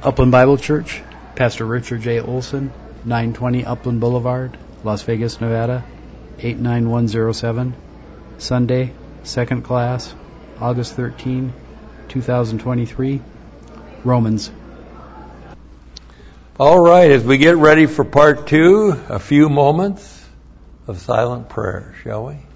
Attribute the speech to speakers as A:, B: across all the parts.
A: Upland Bible Church, Pastor Richard J. Olson, 920 Upland Boulevard, Las Vegas, Nevada, 89107. Sunday, second class, August 13, 2023. Romans.
B: All right, as we get ready for part 2, a few moments of silent prayer, shall we?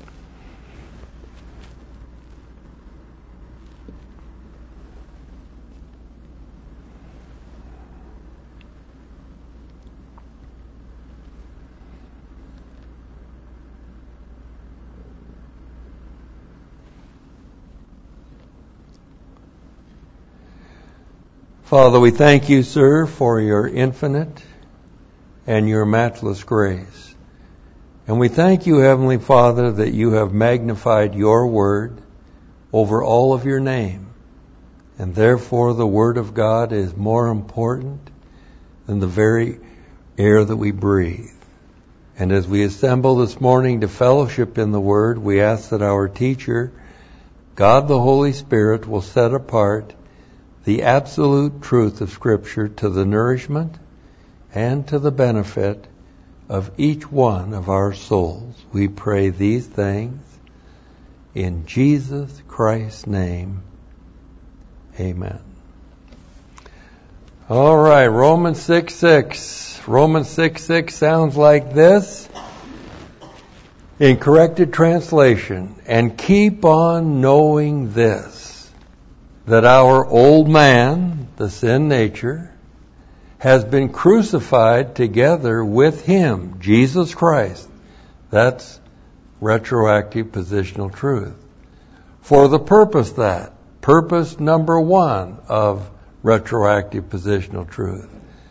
B: Father, we thank you, sir, for your infinite and your matchless grace. And we thank you, Heavenly Father, that you have magnified your word over all of your name. And therefore the word of God is more important than the very air that we breathe. And as we assemble this morning to fellowship in the word, we ask that our teacher, God the Holy Spirit, will set apart the absolute truth of Scripture to the nourishment and to the benefit of each one of our souls. We pray these things in Jesus Christ's name. Amen. All right, Romans 6:6. Romans 6:6 sounds like this in corrected translation. And keep on knowing this, that our old man, the sin nature, has been crucified together with him, Jesus Christ. That's retroactive positional truth. For the purpose that, purpose number 1 of retroactive positional truth.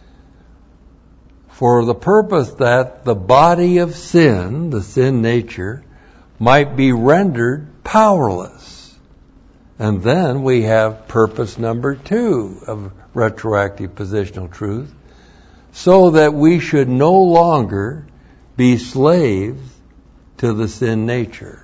B: For the purpose that the body of sin, the sin nature, might be rendered powerless. And then we have purpose number 2 of retroactive positional truth, so that we should no longer be slaves to the sin nature.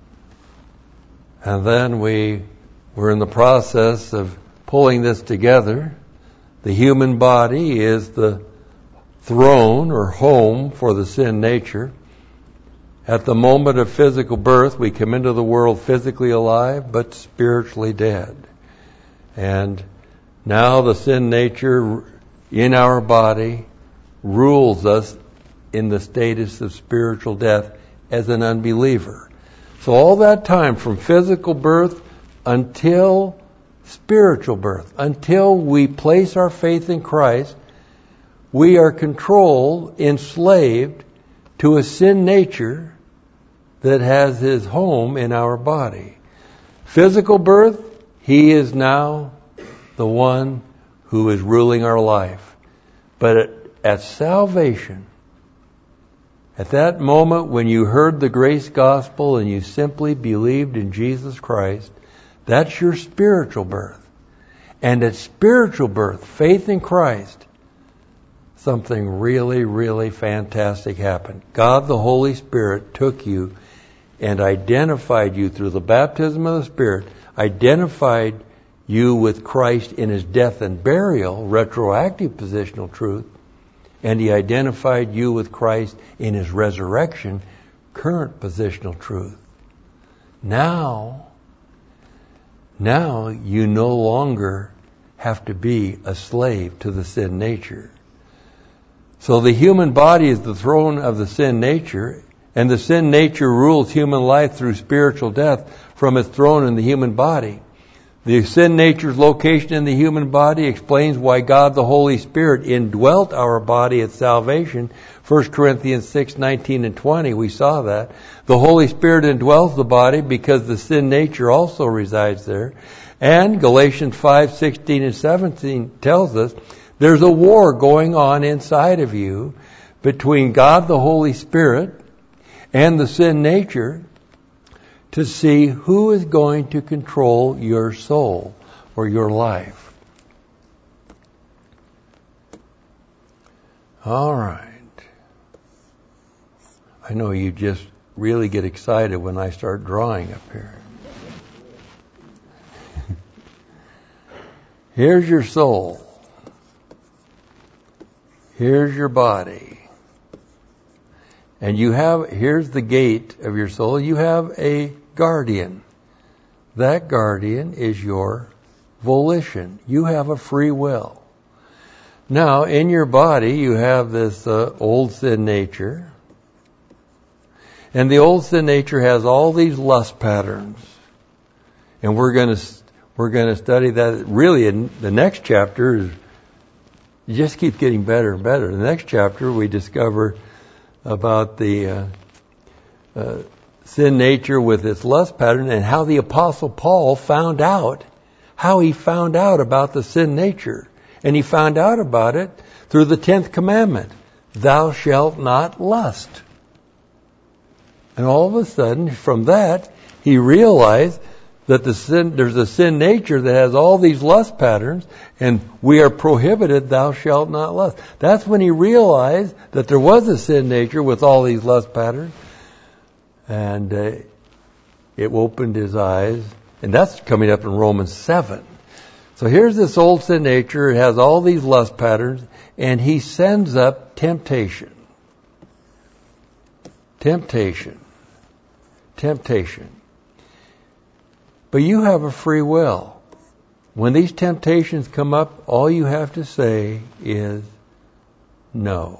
B: And then we're in the process of pulling this together. The human body is the throne or home for the sin nature. At the moment of physical birth, we come into the world physically alive, but spiritually dead. And now the sin nature in our body rules us in the status of spiritual death as an unbeliever. So all that time from physical birth until spiritual birth, until we place our faith in Christ, we are controlled, enslaved to a sin nature that has his home in our body. Physical birth, he is now the one who is ruling our life. But at salvation, at that moment when you heard the grace gospel and you simply believed in Jesus Christ, that's your spiritual birth. And at spiritual birth, faith in Christ, something really, really fantastic happened. God the Holy Spirit took you and identified you through the baptism of the Spirit, identified you with Christ in his death and burial, retroactive positional truth, and he identified you with Christ in his resurrection, current positional truth. Now you no longer have to be a slave to the sin nature. So the human body is the throne of the sin nature, and the sin nature rules human life through spiritual death from its throne in the human body. The sin nature's location in the human body explains why God the Holy Spirit indwelt our body at salvation. 1 Corinthians 6:19 and 20, we saw that. The Holy Spirit indwells the body because the sin nature also resides there. And Galatians 5:16 and 17 tells us there's a war going on inside of you between God the Holy Spirit and the sin nature to see who is going to control your soul or your life. All right. I know you just really get excited when I start drawing up here. Here's your soul. Here's your body. And here's the gate of your soul. You have a guardian. That guardian is your volition. You have a free will. Now, in your body, you have this old sin nature. And the old sin nature has all these lust patterns. And we're going to study that really in the next chapter. It just keeps getting better and better. In the next chapter, we discover about the sin nature with its lust pattern and how the Apostle Paul found out about the sin nature. And he found out about it through the 10th commandment. Thou shalt not lust. And all of a sudden, from that, he realized that there's a sin nature that has all these lust patterns, and we are prohibited, thou shalt not lust. That's when he realized that there was a sin nature with all these lust patterns, and it opened his eyes, and that's coming up in Romans 7. So here's this old sin nature, it has all these lust patterns, and he sends up temptation. Temptation. But you have a free will. When these temptations come up, all you have to say is no.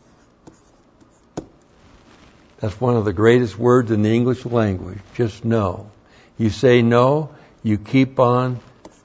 B: That's one of the greatest words in the English language. Just no. You say no, you keep on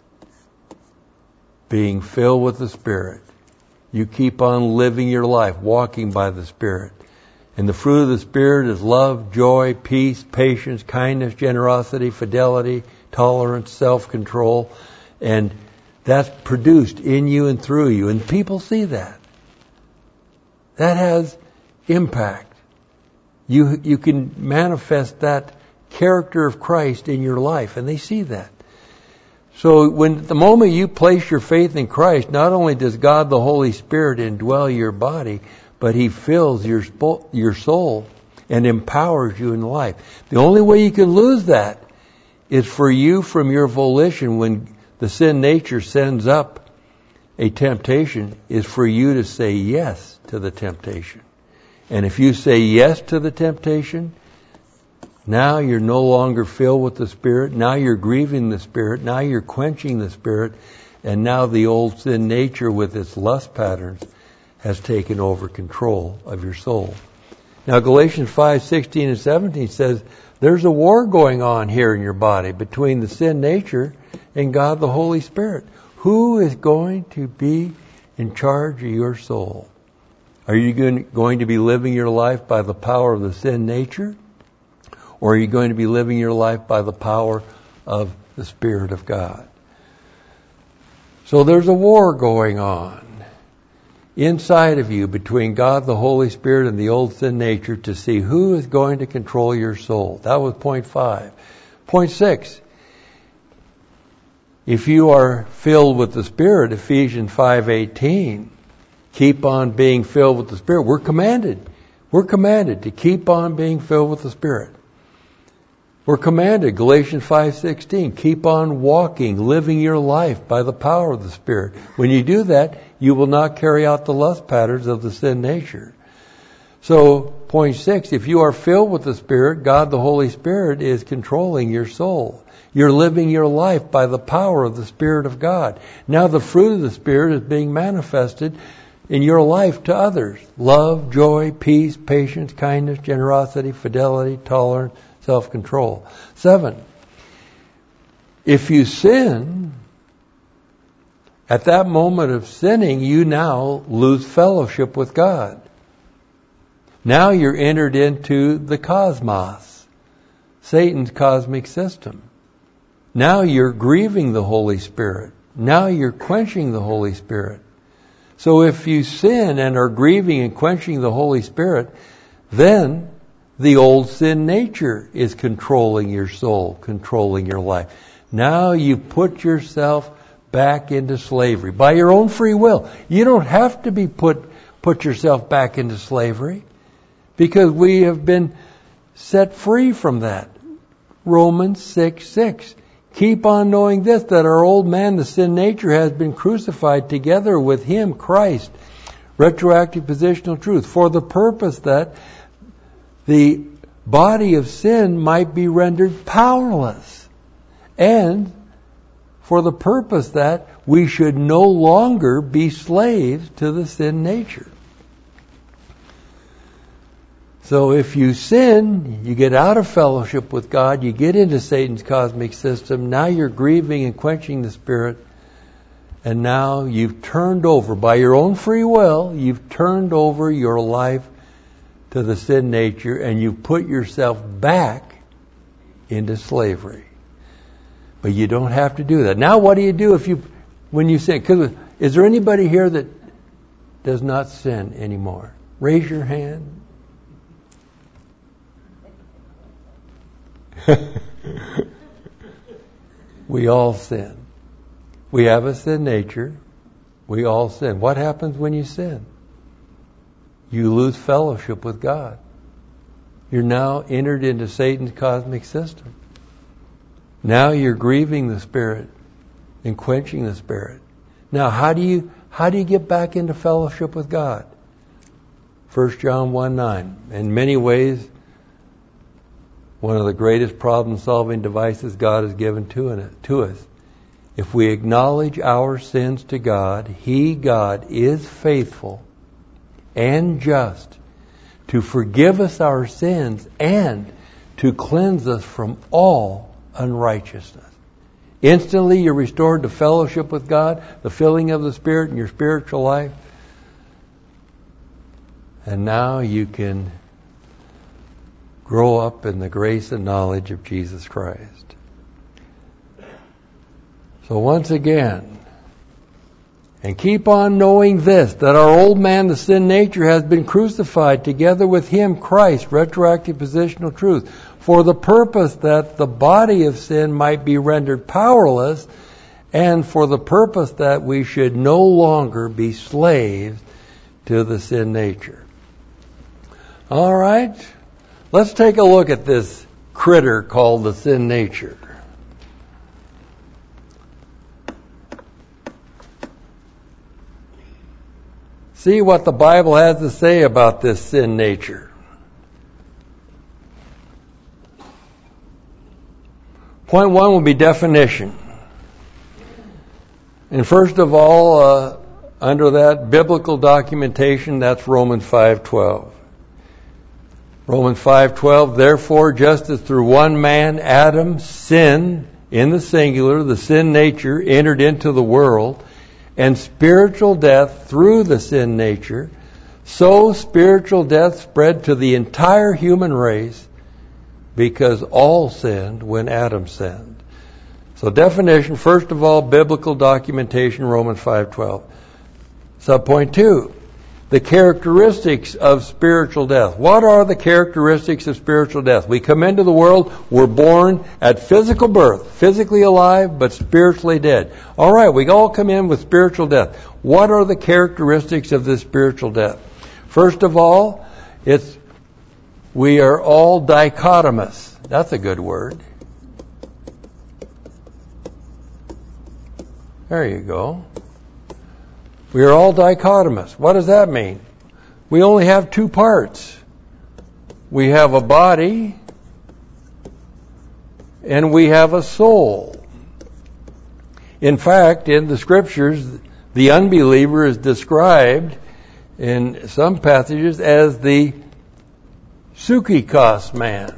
B: being filled with the Spirit. You keep on living your life, walking by the Spirit. And the fruit of the Spirit is love, joy, peace, patience, kindness, generosity, fidelity, tolerance, self-control. And that's produced in you and through you. And people see that. That has impact. You can manifest that character of Christ in your life, and they see that. So the moment you place your faith in Christ, not only does God the Holy Spirit indwell your body, but He fills your soul and empowers you in life. The only way you can lose that is for you from your volition, when the sin nature sends up a temptation, is for you to say yes to the temptation. And if you say yes to the temptation, now you're no longer filled with the Spirit. Now you're grieving the Spirit. Now you're quenching the Spirit. And now the old sin nature with its lust patterns has taken over control of your soul. Now Galatians 5:16 and 17 says there's a war going on here in your body between the sin nature and God the Holy Spirit. Who is going to be in charge of your soul? Are you going to be living your life by the power of the sin nature? Or are you going to be living your life by the power of the Spirit of God? So there's a war going on inside of you between God the Holy Spirit and the old sin nature to see who is going to control your soul. That was point 5. Point 6. If you are filled with the Spirit, Ephesians 5:18, keep on being filled with the Spirit. We're commanded to keep on being filled with the Spirit. We're commanded, Galatians 5:16, keep on walking, living your life by the power of the Spirit. When you do that, you will not carry out the lust patterns of the sin nature. So, point 6, if you are filled with the Spirit, God the Holy Spirit is controlling your soul. You're living your life by the power of the Spirit of God. Now the fruit of the Spirit is being manifested in your life to others. Love, joy, peace, patience, kindness, generosity, fidelity, tolerance, self-control. 7. If you sin, at that moment of sinning, you now lose fellowship with God. Now you're entered into the cosmos, Satan's cosmic system. Now you're grieving the Holy Spirit. Now you're quenching the Holy Spirit. So if you sin and are grieving and quenching the Holy Spirit, then the old sin nature is controlling your soul, controlling your life. Now you put yourself back into slavery by your own free will. You don't have to be put yourself back into slavery, because we have been set free from that. Romans 6:6. Keep on knowing this, that our old man, the sin nature, has been crucified together with Him, Christ. retroactive positional truth, for the purpose that the body of sin might be rendered powerless, and for the purpose that we should no longer be slaves to the sin nature. So if you sin, you get out of fellowship with God, you get into Satan's cosmic system, now you're grieving and quenching the Spirit, and now you've turned over, by your own free will, you've turned over your life to the sin nature, and you've put yourself back into slavery. But you don't have to do that. Now what do you do when you sin? 'Cause is there anybody here that does not sin anymore? Raise your hand. We all sin. We have a sin nature. We all sin. What happens when you sin? You lose fellowship with God. You're now entered into Satan's cosmic system. Now you're grieving the Spirit and quenching the Spirit. Now how do you get back into fellowship with God? 1 John 1:9. In many ways, one of the greatest problem-solving devices God has given to us. If we acknowledge our sins to God, He, God, is faithful and just to forgive us our sins and to cleanse us from all unrighteousness. Instantly you're restored to fellowship with God, the filling of the Spirit in your spiritual life. And now you can grow up in the grace and knowledge of Jesus Christ. So once again, and keep on knowing this, that our old man, the sin nature, has been crucified together with Him, Christ, retroactive positional truth, for the purpose that the body of sin might be rendered powerless, and for the purpose that we should no longer be slaves to the sin nature. All right, let's take a look at this critter called the sin nature. See what the Bible has to say about this sin nature. Point 1 will be definition. And first of all, under that biblical documentation, that's Romans 5:12. Romans 5:12, therefore, just as through one man, Adam, sin, in the singular, the sin nature, entered into the world, and spiritual death through the sin nature, so spiritual death spread to the entire human race because all sinned when Adam sinned. So definition, first of all, biblical documentation, Romans 5:12. Subpoint 2, the characteristics of spiritual death. What are the characteristics of spiritual death? We come into the world, we're born at physical birth, physically alive, but spiritually dead. All right, we all come in with spiritual death. What are the characteristics of this spiritual death? First of all, we are all dichotomous. That's a good word. There you go. We are all dichotomous. What does that mean? We only have two parts. We have a body and we have a soul. In fact, in the Scriptures, the unbeliever is described in some passages as the psychikos man.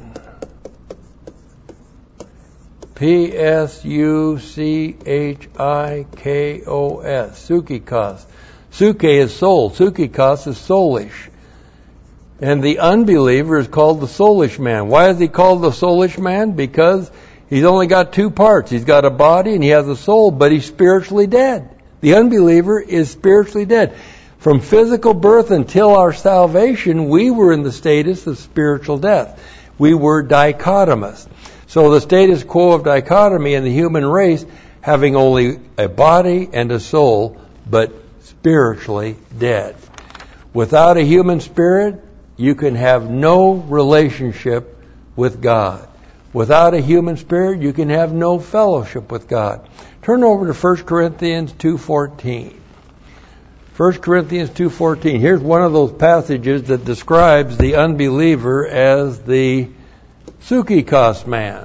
B: P-S-U-C-H-I-K-O-S. Psychikos. Psyche is soul. Psychikos is soulish. And the unbeliever is called the soulish man. Why is he called the soulish man? Because he's only got two parts. He's got a body and he has a soul, but he's spiritually dead. The unbeliever is spiritually dead. From physical birth until our salvation, we were in the status of spiritual death. We were dichotomous. So the status quo of dichotomy in the human race, having only a body and a soul, but spiritually dead. Without a human spirit, you can have no relationship with God. Without a human spirit, you can have no fellowship with God. Turn over to 1 Corinthians 2:14. 1 Corinthians 2:14. Here's one of those passages that describes the unbeliever as the Sukikos man.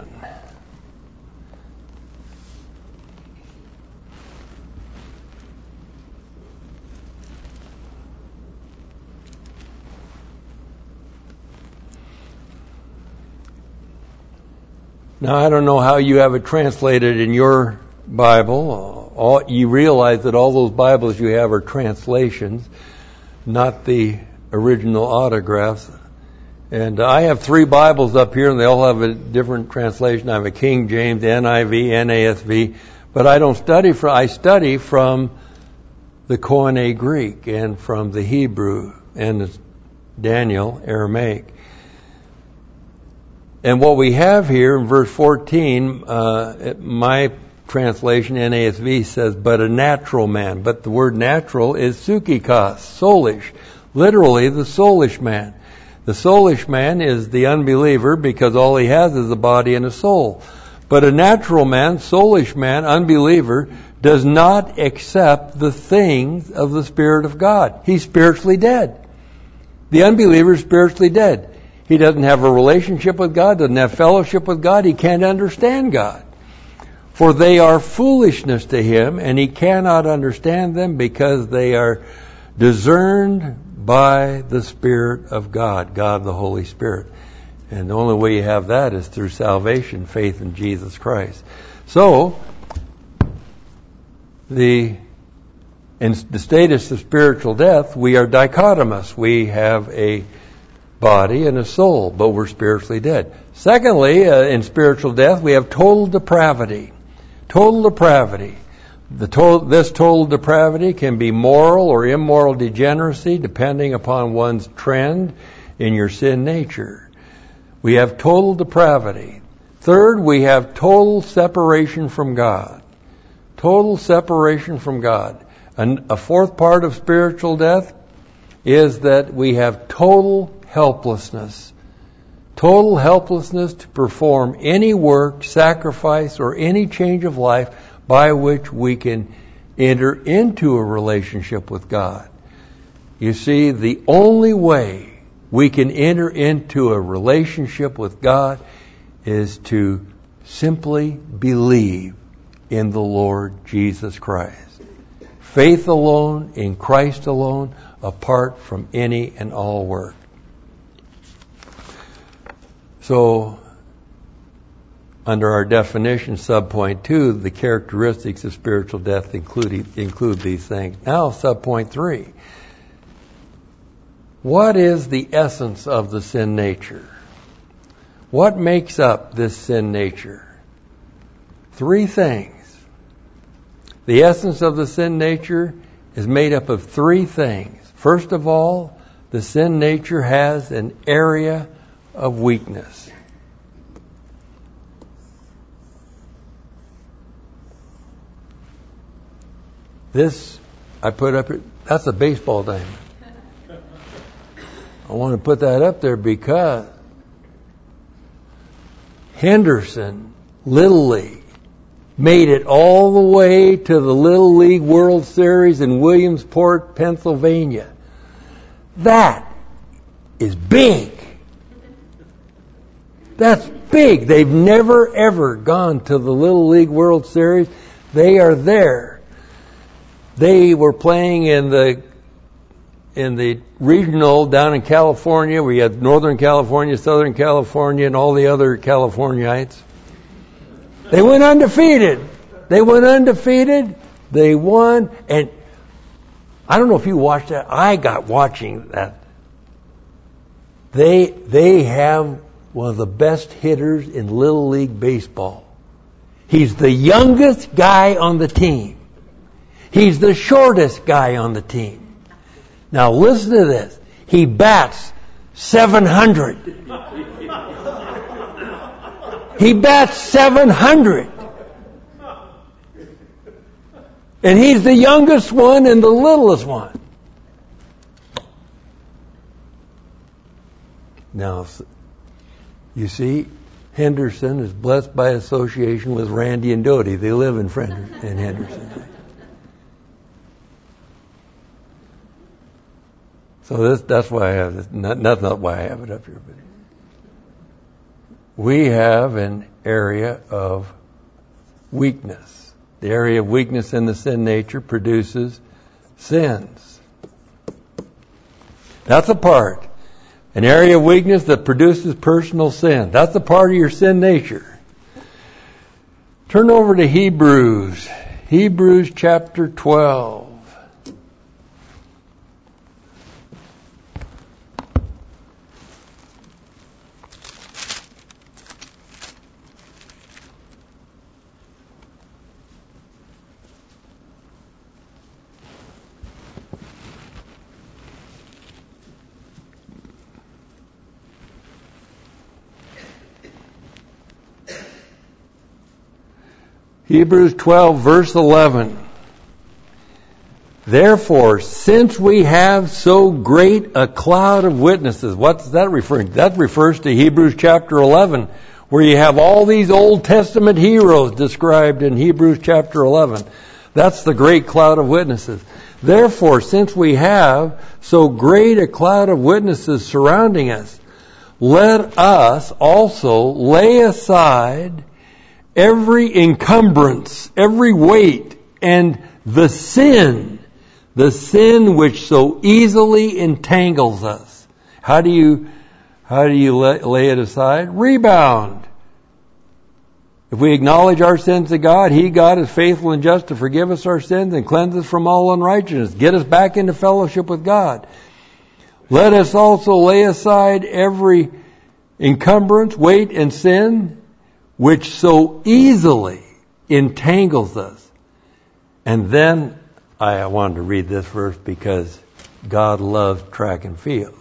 B: Now, I don't know how you have it translated in your Bible. You realize that all those Bibles you have are translations, not the original autographs. And I have 3 Bibles up here, and they all have a different translation. I have a King James, NIV, NASV, but I don't study from. I study from the Koine Greek and from the Hebrew and the Daniel Aramaic. And what we have here in verse 14, my translation, NASV, says, but a natural man. But the word natural is Sukikos, soulish. Literally, the soulish man. The soulish man is the unbeliever because all he has is a body and a soul. But a natural man, soulish man, unbeliever, does not accept the things of the Spirit of God. He's spiritually dead. The unbeliever is spiritually dead. He doesn't have a relationship with God, doesn't have fellowship with God. He can't understand God. For they are foolishness to him, and he cannot understand them because they are discerned by the Spirit of God, God the Holy Spirit. And the only way you have that is through salvation, faith in Jesus Christ. So, in the status of spiritual death, we are dichotomous. We have a body and a soul, but we're spiritually dead. Secondly, in spiritual death, we have total depravity. Total depravity. This total depravity can be moral or immoral degeneracy, depending upon one's trend in your sin nature. We have total depravity. Third, we have total separation from God. Total separation from God. And a fourth part of spiritual death is that we have total helplessness. Total helplessness to perform any work, sacrifice, or any change of life by which we can enter into a relationship with God. You see, the only way we can enter into a relationship with God is to simply believe in the Lord Jesus Christ. Faith alone, in Christ alone, apart from any and all work. So, under our definition, subpoint 2, the characteristics of spiritual death include these things. Now, subpoint 3. What is the essence of the sin nature? What makes up this sin nature? 3 things. The essence of the sin nature is made up of 3 things. First of all, the sin nature has an area of weakness. This, I put up here, that's a baseball diamond. I want to put that up there because Henderson, Little League, made it all the way to the Little League World Series in Williamsport, Pennsylvania. That is big. That's big. They've never, ever gone to the Little League World Series. They are there. They were playing in the regional down in California. We had Northern California, Southern California, and all the other Californiites. They went undefeated. They won. And I don't know if you watched that. I got watching that. They have one of the best hitters in Little League Baseball. He's the youngest guy on the team. He's the shortest guy on the team. Now listen to this. He bats 700. He bats 700. And he's the youngest one and the littlest one. Now, you see, Henderson is blessed by association with Randy and Doty. They live in Henderson. So that's why I have this. That's not why I have it up here. But we have an area of weakness. The area of weakness in the sin nature produces sins. That's a part. An area of weakness that produces personal sin. That's a part of your sin nature. Turn over to Hebrews. Hebrews chapter 12. Hebrews 12, verse 11. Therefore, since we have so great a cloud of witnesses, what's that referring to? That refers to Hebrews chapter 11, where you have all these Old Testament heroes described in Hebrews chapter 11. That's the great cloud of witnesses. Therefore, since we have so great a cloud of witnesses surrounding us, let us also lay aside every encumbrance, every weight, and the sin which so easily entangles us. How do you lay it aside? Rebound. If we acknowledge our sins to God, God is faithful and just to forgive us our sins and cleanse us from all unrighteousness. Get us back into fellowship with God. Let us also lay aside every encumbrance, weight, and sin which so easily entangles us. And then I wanted to read this verse because God loves track and field.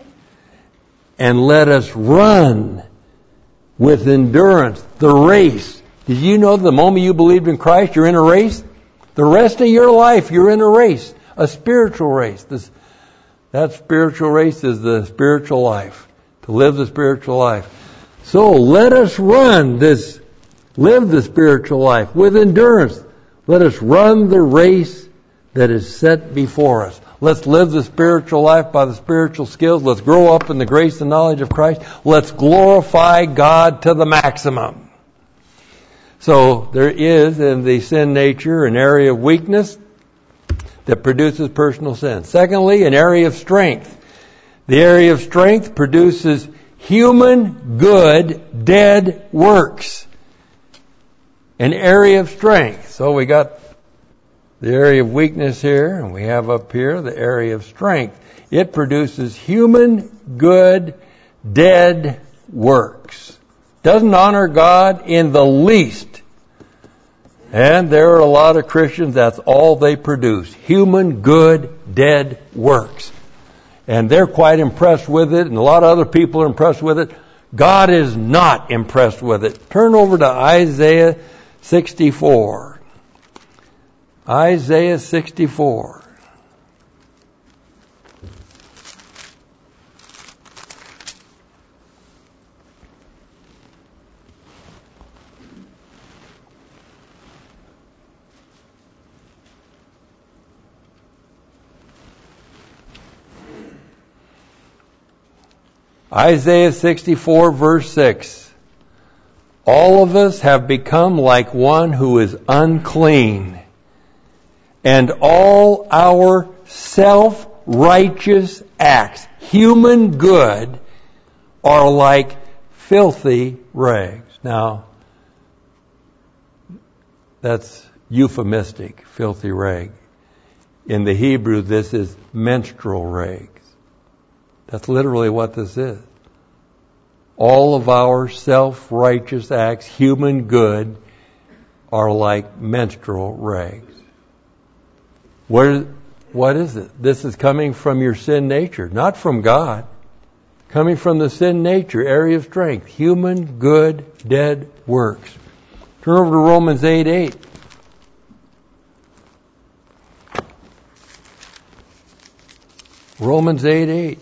B: And let us run with endurance the race. Did you know the moment you believed in Christ, you're in a race? The rest of your life, you're in a race, a spiritual race. That spiritual race is the spiritual life, to live the spiritual life. So let us live the spiritual life with endurance. Let us run the race that is set before us. Let's live the spiritual life by the spiritual skills. Let's grow up in the grace and knowledge of Christ. Let's glorify God to the maximum. So there is in the sin nature an area of weakness that produces personal sin. Secondly, an area of strength. The area of strength produces human, good, dead works. An area of strength. So we got the area of weakness here, and we have up here the area of strength. It produces human, good, dead works. Doesn't honor God in the least. And there are a lot of Christians, that's all they produce. Human, good, dead works. And they're quite impressed with it, and a lot of other people are impressed with it. God is not impressed with it. Turn over to Isaiah 64. Isaiah 64. Isaiah 64 verse 6. All of us have become like one who is unclean, and all our self-righteous acts, human good, are like filthy rags. Now, that's euphemistic, filthy rag. In the Hebrew, this is menstrual rags. That's literally what this is. All of our self-righteous acts, human good, are like menstrual rags. What is it? This is coming from your sin nature, not from God. Coming from the sin nature, area of strength, human, good, dead works. Turn over to Romans 8:8. Romans 8:8.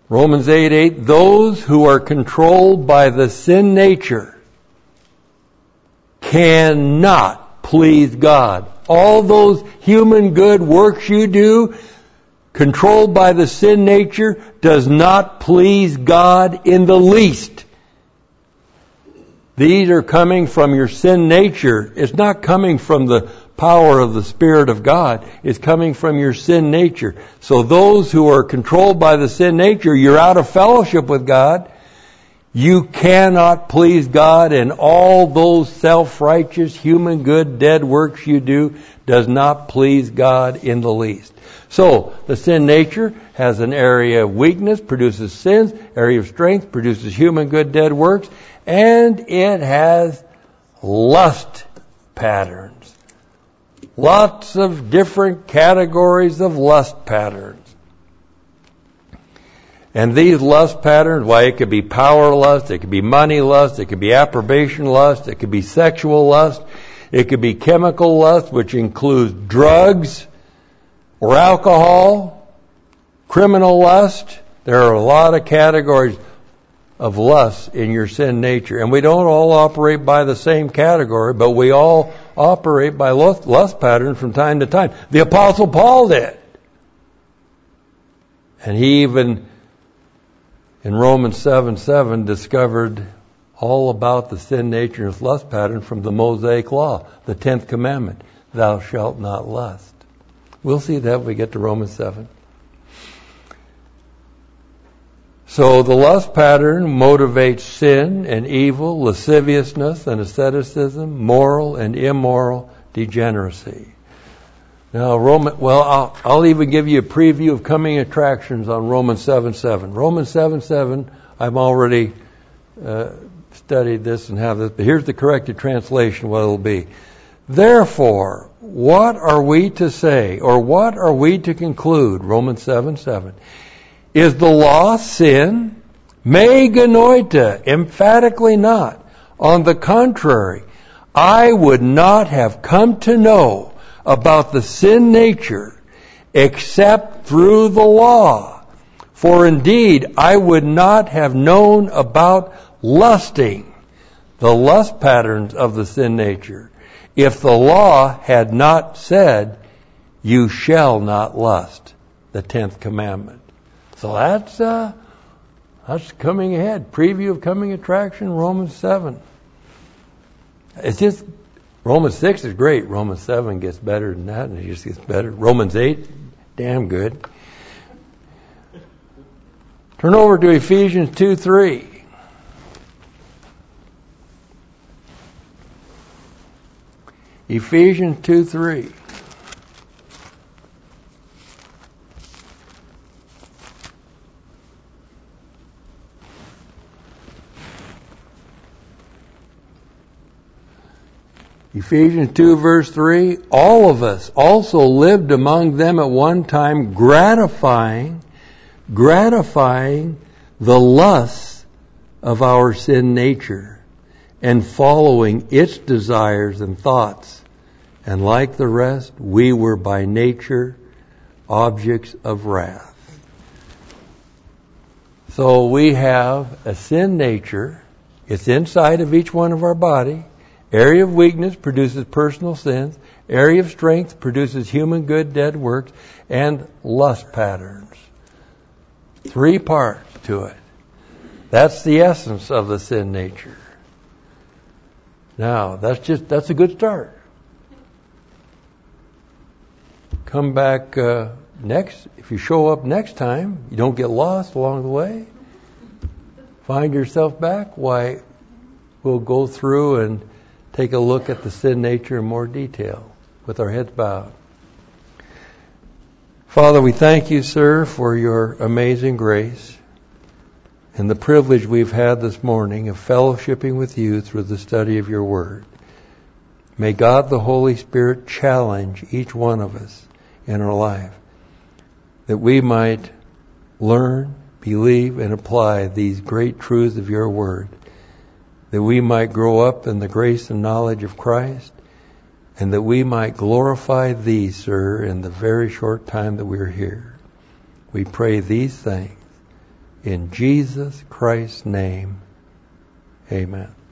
B: Romans 8:8, those who are controlled by the sin nature cannot please God. All those human good works you do, controlled by the sin nature, does not please God in the least. These are coming from your sin nature. It's not coming from the power of the Spirit of God. It's coming from your sin nature. So those who are controlled by the sin nature, you're out of fellowship with God. You cannot please God, and all those self-righteous, human good, dead works you do does not please God in the least. So, the sin nature has an area of weakness, produces sins, area of strength, produces human good, dead works, and it has lust patterns. Lots of different categories of lust patterns. And these lust patterns, why, it could be power lust, it could be money lust, it could be approbation lust, it could be sexual lust, it could be chemical lust, which includes drugs or alcohol, criminal lust. There are a lot of categories of lust in your sin nature. And we don't all operate by the same category, but we all operate by lust patterns from time to time. The Apostle Paul did. And he even, in Romans 7:7, discovered all about the sin nature and lust pattern from the Mosaic Law, the 10th commandment, thou shalt not lust. We'll see that when we get to Romans 7. So the lust pattern motivates sin and evil, lasciviousness and asceticism, moral and immoral degeneracy. Now, I'll even give you a preview of coming attractions on Romans 7:7. Romans 7:7, I've already studied this and have this, but here's the corrected translation, what it'll be. Therefore, what are we to say, or what are we to conclude? Romans 7:7. Is the law sin? Me genoita, emphatically not. On the contrary, I would not have come to know about the sin nature except through the law. For indeed, I would not have known about lusting, the lust patterns of the sin nature, if the law had not said, you shall not lust, the 10th commandment. So that's coming ahead. Preview of coming attraction, Romans 7. It's just, Romans 6 is great. Romans 7 gets better than that, and it just gets better. Romans 8, damn good. Turn over to Ephesians 2:3. Ephesians 2:3. Ephesians 2 verse 3, all of us also lived among them at one time, gratifying the lusts of our sin nature and following its desires and thoughts. And like the rest, we were by nature objects of wrath. So we have a sin nature. It's inside of each one of our body. Area of weakness produces personal sins. Area of strength produces human good, dead works, and lust patterns. 3 parts to it. That's the essence of the sin nature. Now, that's a good start. Come back next. If you show up next time, you don't get lost along the way. Find yourself back. Why, we'll go through and take a look at the sin nature in more detail with our heads bowed. Father, we thank you, sir, for your amazing grace and the privilege we've had this morning of fellowshipping with you through the study of your word. May God the Holy Spirit challenge each one of us in our life that we might learn, believe, and apply these great truths of your word, that we might grow up in the grace and knowledge of Christ, and that we might glorify thee, sir, in the very short time that we're here. We pray these things In Jesus Christ's name, amen.